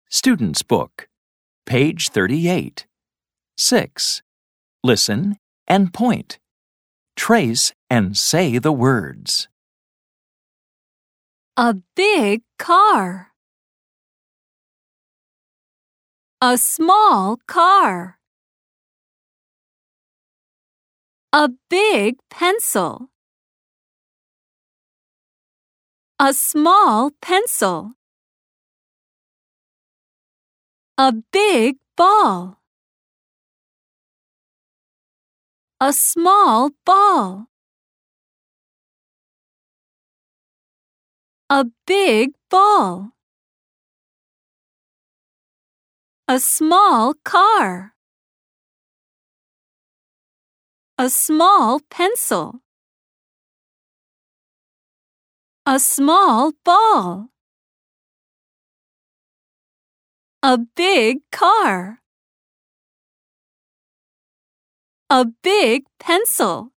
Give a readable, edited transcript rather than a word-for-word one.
Student's Book, page 38. 6. Listen and point. Trace and say the words. A big car. A small car. A big pencil. A small pencil. A big ball. A small ball. A big ball. A small car. A small pencil. A small ball. A big car. A big pencil.